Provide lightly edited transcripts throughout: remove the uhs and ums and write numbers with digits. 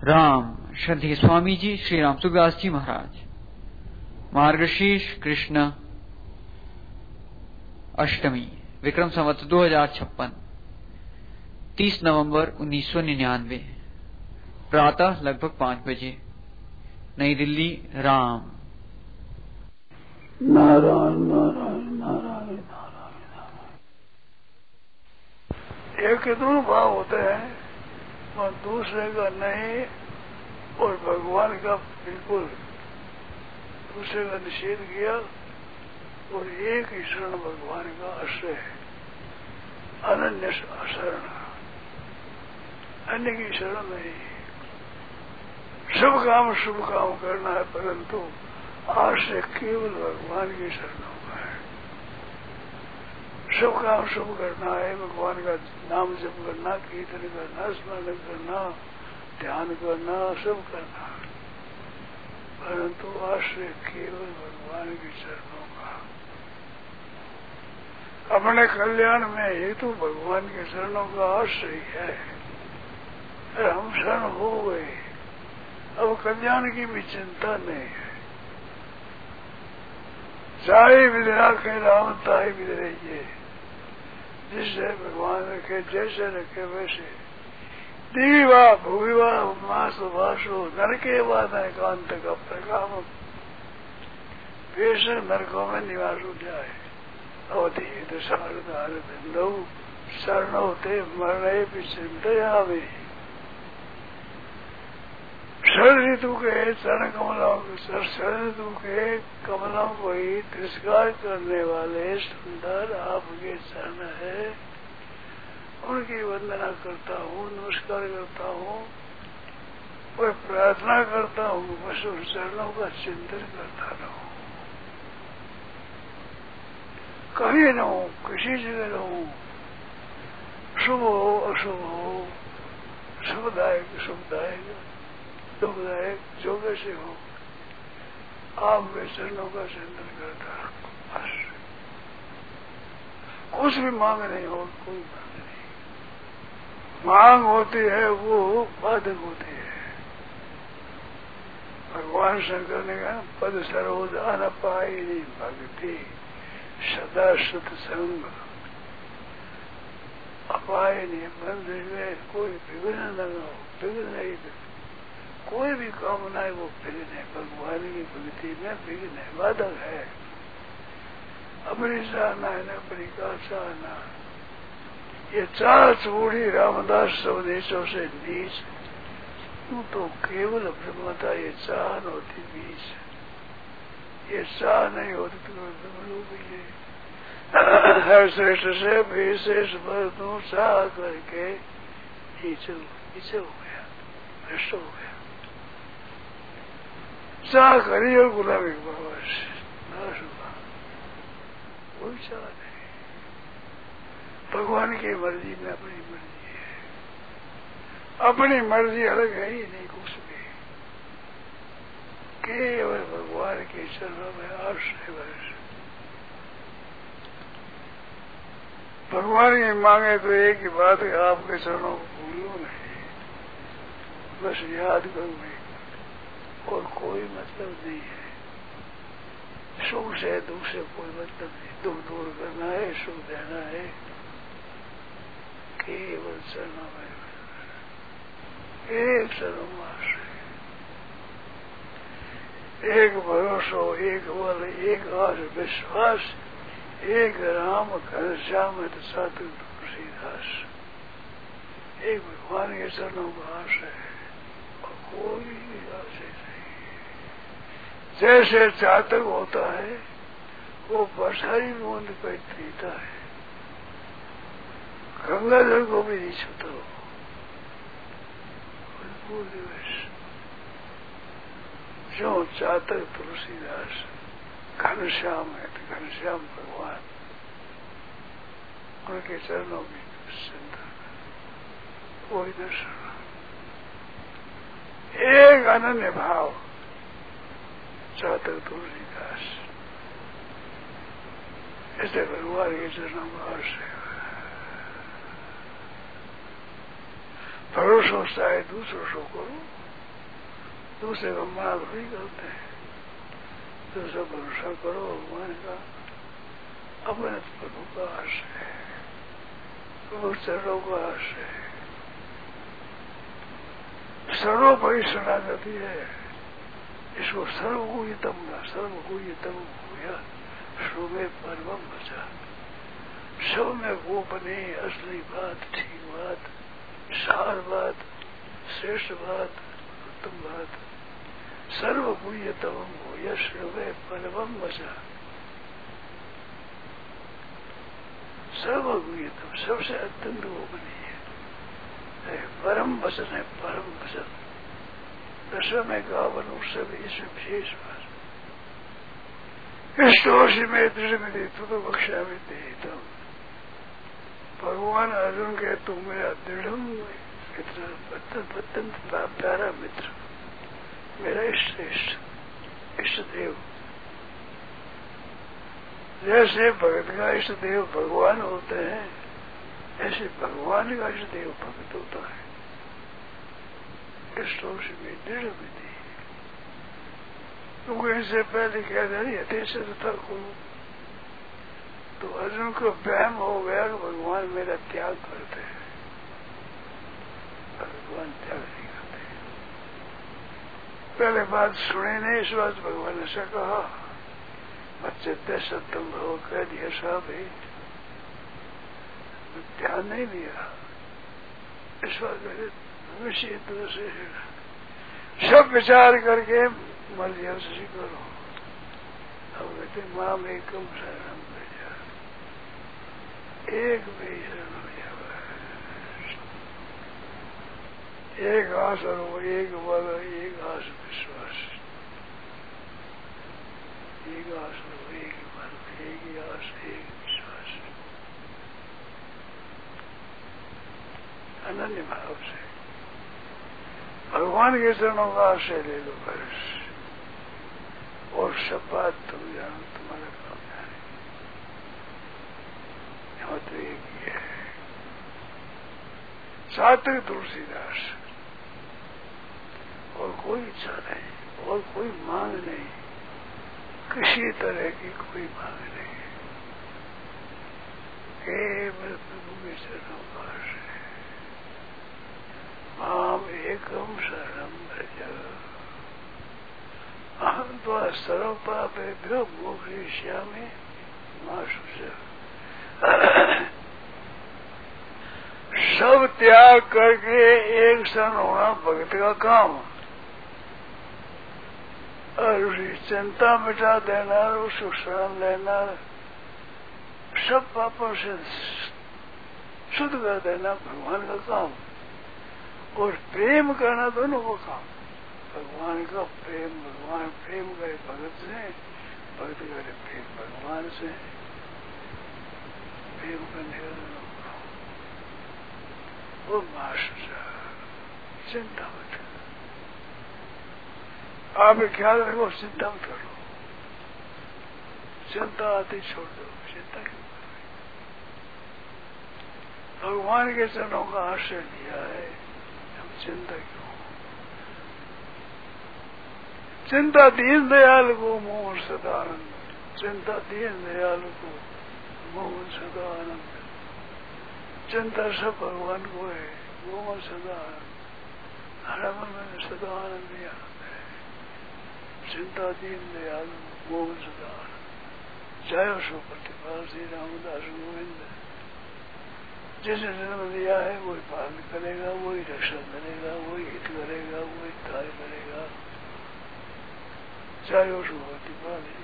राम श्रद्धेय स्वामी जी श्री राम सुखदास जी महाराज। मार्गशीर्ष कृष्ण अष्टमी विक्रम संवत 2056 30 नवंबर 1999 प्रातः लगभग 5 बजे नई दिल्ली। राम नारायण नारायण नारायण नारायण। एक दो भाव होते हैं और दूसरे का नहीं, और भगवान का बिल्कुल दूसरे का निषेध किया, और एक ही शरण भगवान का आश्रय है, अनन्य शरण, अन्य की शरण नहीं। शुभ काम करना है, परंतु आश्रय केवल भगवान की शरणों का है। शुभ करना है, भगवान का नाम जप करना, कीर्तन करना, स्मरण करना, ध्यान करना, सब करना, परंतु आश्रय केवल भगवान की चरणों का। अपने कल्याण में हेतु भगवान के चरणों का आश्रय है। अरे हम शरण हो गए, अब कल्याण की भी चिंता नहीं है। चाहे विध रखे राम ताई विध रहिए, जिससे भगवान रखे जैसे रखे वैसे। दीवा भूविवा मास वासो नरके वाद एकांत का प्रकाम, बेशक नरकों में निवास हो जाए। अवधि दशारदार बिंदु शरण होते मरणे भी चिंतया में। शरण ऋतु के चरण कमलों शरण ऋतु के कमलों को ही तिरस्कार करने वाले सुंदर आपके चरण है, उनकी वंदना करता हूँ, नमस्कार करता हूँ और प्रार्थना करता हूँ, बस उन चरणों का चिंतन करता रहूं। कहीं न हूँ, किसी जगह रहूं, शुभ हो अशुभ हो, शुभदायक दुखदायक जो कैसे हो, आपके चरणों का चिंतन करता रहूं। बस कुछ भी मांग नहीं हो, कोई मांग नहीं। मांग होती है वो बाधक होती है। भगवान शंकर ने कहा पद सरोज न पाई नहीं भक्ति सदा सत्संग अपाय नहीं। मंदिर में कोई विघ्न न हो, विघ्न नहीं, कोई भी कामना है वो विघ्न है। भगवान की भक्ति में विघ्न है, बाधक है। अपनी चाहना है न अपनी का चाहना, ये चाह छोड़ी रामदास सब नीचों से नीच। तू तो केवल ब्रह्मता ये चाह होती बीच, ये चाह नहीं होती तो भी हर श्रेष्ठ से विशेष पर तू चाह करके नीचे हो गया, भ्रष्ट हो गया। चाह करी और गुलामी बाबा नाश हुआ, कोई चाह नहीं। भगवान की मर्जी में अपनी मर्जी है, अपनी मर्जी अलग है ही नहीं कुछ भी। केवल भगवान के चरणों में आश्रय वर्ष। भगवान की मांगे तो एक ही बात है, आपके चरणों को भूलो नहीं, बस याद करो नहीं, और कोई मतलब नहीं है। सुख से दुख से कोई मतलब नहीं। दुख दूर करना है, सुख देना है, केवल चरणों में एक चरणों में आश्रय, एक भरोसा, एक बल, एक आश विश्वास, एक राम घनश्याम सात तुलसीदास। एक भगवान के चरणों का आश्रय है और कोई आश्रय नहीं। जैसे चातक होता है वो बरसारी बूंद पे पीता है, गंगा जल को भी नहीं छूता हो। जो चातक तुलसीदास घनश्याम है, तो घनश्याम भगवान, उनके चरणों में चिंतन, कोई न शरण, एक अनन्य भाव, चातक तुलसीदास। ऐसे भगवान के चरणों में आश्रय। भरोसा चाहे दूसरों को करो, दूसरे का मना थोड़ी करते हैं। दूसरा भरोसा करो भगवान का, अपने प्रभु का आश्रय, प्रभु चरणों का आश्रय। सर्वोपरि शरणागति है। इसको सर्वगुह्यतम भूया श्रोमे परमम बचा। सब में वो बने असली बात, ठीक बात, सार बात, श्रेष्ठ बात, उत्तम बात। सर्वगुह्यतम भूया श्रोमे परमम बचा। सर्वगुह्यतम सबसे अत्यंत वो बनी है। परम वचन है, परम वचन। दशम में गावन उत्सव इसमें विशेष बात। इष्टोषि में दृढ़ मिली तो बख्शा में दे। भगवान अर्जुन के तुम मेरा दृढ़ मित्र, अत्यंत प्यारा मित्र, मेरा इष्ट देव। जैसे भगत का इष्ट देव भगवान होते हैं, ऐसे भगवान का इष्ट देव भगत होता है। इष्टोषि में दृढ़ मिली। तुमको इनसे पहले क्या करी यथेश था को, तो अर्जुन को वहम हो गया कि भगवान मेरा त्याग करते हैं। भगवान त्याग नहीं करते। पहले बात सुने नहीं, इस बात भगवान ने ऐसा कहा। बच्चे सत्यम भाव कह दिया साहब ही, ध्यान नहीं दिया इस बात विषय से। सब विचार करके मर्जी से करो। अब कहते माँ में कम शरण भेजा, एक भी शरण हो जाए, एक आस रो, एक बल, एक आस विश्वास, एक आस रो, एक बल, एक आस, एक विश्वास। अनन्य भाव से भगवान के चरणों का आश्रय ले लो बस। और सब बात तुम जानो, तुम्हारा काम जाने। यहाँ तो एक ही है, सात्विक तुलसीदास। और कोई इच्छा नहीं, और कोई मांग नहीं, किसी तरह की कोई मांग नहीं। केवल प्रभु के चरणों का आश्रय। माम एकम शरणम भज, अहम तो सर्व पापेभ्यो मोक्षयिष्यामि मा शुचः। सब त्याग करके एक शरण होना भक्त का काम। और उसकी चिंता मिटा देना, उसको शरण लेना, सब पापों से शुद्ध कर देना भगवान का काम। और प्रेम करना दोनों को काम। भगवान का प्रेम, भगवान प्रेम करे भगत से, भगत करे प्रेम भगवान से। प्रेम करने का दोनों काम। वो मास्टर चिंता मत करो, आप ख्याल रखो, चिंता मत करो। चिंता आती छोड़ दो, चिंता क्यों करो। भगवान के चरणों का आश्रय लिया है, चिंता क्यों। चिंता दीन दयाल को मोहन सदा आनंद। चिंता दीन दयाल को मोहन सदा आनंद। चिंता सब भगवान को है, मोहन सदा आनंद। हर मन में सदा आनंद ही आनंद है। चिंता दीन दयाल मोहन सदा आनंद। जय सो प्रतिपाल श्री रामदास गोविंद। जिसने जन्म दिया है वही पालन करेगा, वही रक्षा करेगा, वही हित करेगा, वही कार्य करेगा। चाहे सुभति पाले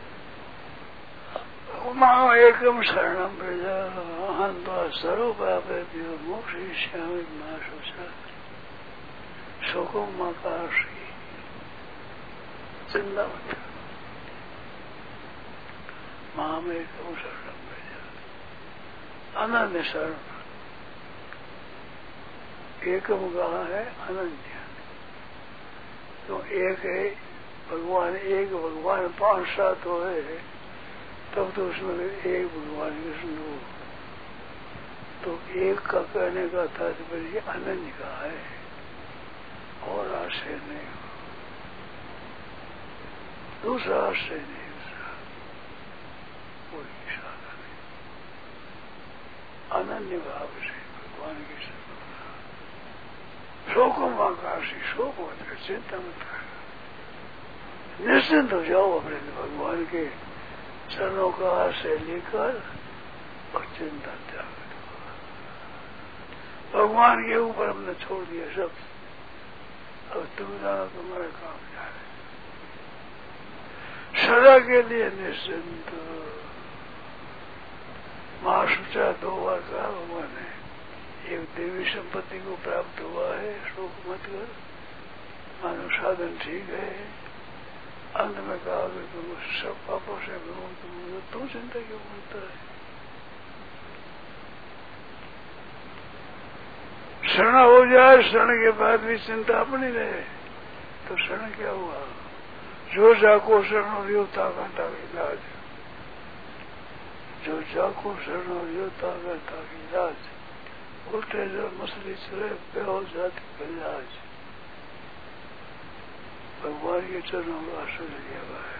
मां एकम शरणम प्रजा हंता सर्व पापेभ्यो मोक्षयिष्यामि मा शुचः। शोको मां का श्री चिंता मत करो। मां में एकम शरणम प्रजा अनन्य शरण। एकम कहा है अनन्य, तो एक है भगवान। एक भगवान 5-7 हो है, तब तो उसमें एक भगवान कृष्ण हो। तो एक का कहने का तात्पर्य अनन्य का है, और आश्रय नहीं हो। दूसरा आश्रय नहीं, दूसरा कोई इशारा नहीं। अनन्य भाव से भगवान की शोकों आकाशी शोक मत कर, चिंता मत कर, निश्चिंत हो जाओ अपने भगवान के चरणों का आश्रय लेकर और चिंता त्याग दो। भगवान के ऊपर हमने छोड़ दिया सब, अब तुम जानो तुम्हारा काम क्या है। सदा के लिए निश्चिंत। महासुचा 2 बार कहा भगवान ने, एक देवी संपत्ति को प्राप्त हुआ है, शोक मत कर, मानव साधन ठीक है। अंत में कहा कि तुम सब पापों से विमुक्त हो, तू चिंता क्यों करता है। शरण हो जाए, शरण के बाद भी चिंता अपनी रहे तो शरण क्या हुआ। जो जाको शरण हो ताकता का इलाज, जो जाको शरण हो ताकता का इलाज, उल्टे जो मछली चले बेहो जाती कल्याज। भगवान के चरणों का आश्रय लिया हुआ है।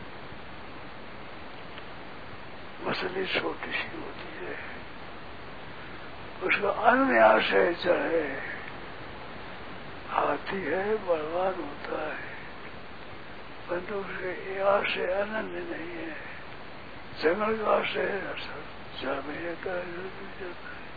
मछली छोटी सी होती है, उसका अन्य आश्रय चाहे हाथी है, बलवान होता है, परंतु उसके आश्रय अनन्य नहीं है। जंगल का आश्रय जल में जाता है, जल में जाता है।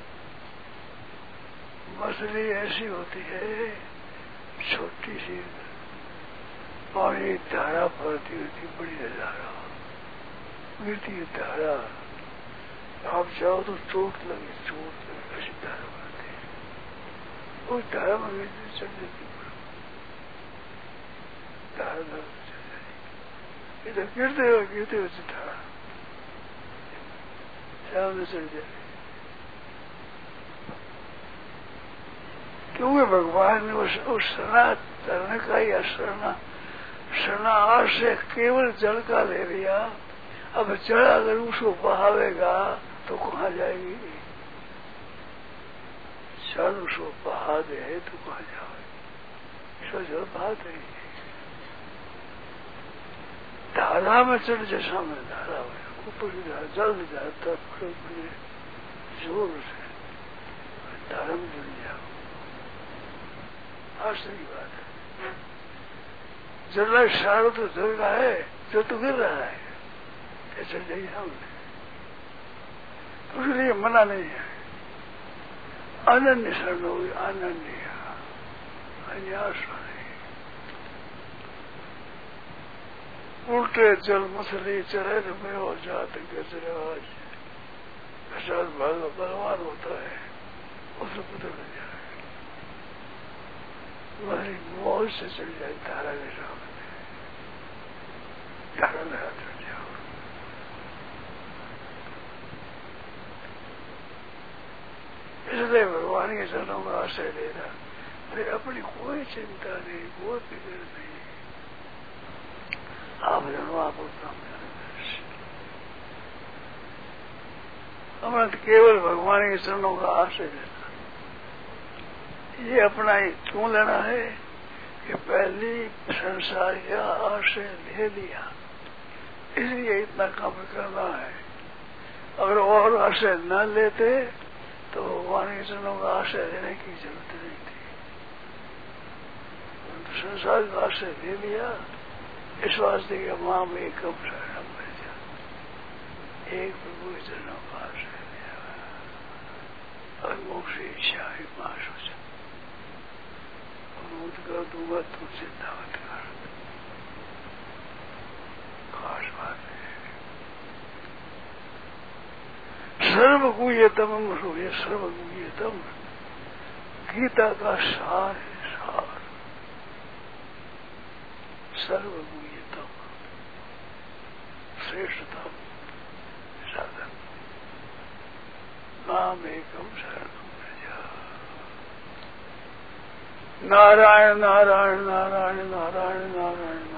मछली ऐसी होती है छोटी सी, पानी धारा पड़ती होती, बड़ी धारा गिरती है धारा, आप जाओ तो चोट लगे, ऐसी धारा पड़ती है, उस धारा में गिरती चल जाती, धारा चल जाती, इधर गिरते हुए धारा सामने चल जाती। क्योंकि भगवान ने उस शरणा तरने का या शरणा आश्रय केवल जल का ले लिया। अब जल अगर उसको बहावेगा तो कहाँ जाएगी। जल उसको बहा दे तो कहाँ जाएगी, इसको जल बहा देगी। धारा में चढ़ जैसा में धारा है, ऊपर की धारा जल में जाता पड़े जोर से धारा में जुड़ जाओ। आश्चर्य की बात है। जल सारो तो जल रहा है, जो तो गिर रहा है, चल जाइए हमने, उसके लिए मना नहीं है। अनन्य शरण होगी, अनन्य अन्याश्रय। उल्टे जल मछली चरे में हो जाते गजराज, गजराज बलवान होता है, उसे बदल जाए, मछली मौज से चल जाए धारा के सामने, धारा लगा चल जाओ। इसलिए भगवान के चरणों का आश्रय लेना, फिर अपनी कोई चिंता नहीं, कोई फिक्र नहीं। आप जानो आप उतना हमारा केवल भगवान के चरणों का आश्रय लेना। ये अपना ही क्यों लेना है कि पहली संसार का आश्रय ले लिया, इसलिए इतना काम करना है। अगर और आश्रय न लेते तो भगवान के चरणों का आश्रय लेने की जरूरत नहीं थी। तो संसार का आश्रय ले लिया इस वास्ते कि मां में कब शरणम मिल जा, एक प्रभु के चरणों का आश्रय लिया और मोक्ष इच्छा ही मां सोचा मुक्त कर दूंगा, तू चिंता मत कर। खास बात है सर्वगुह्यतम, ये सर्वगुह्यतम गीता का सार है, सार सर्वगुह्यतम श्रेष्ठतम साधन नाम एकम शरणम प्रजा। नारायण नारायण नारायण नारायण नारायण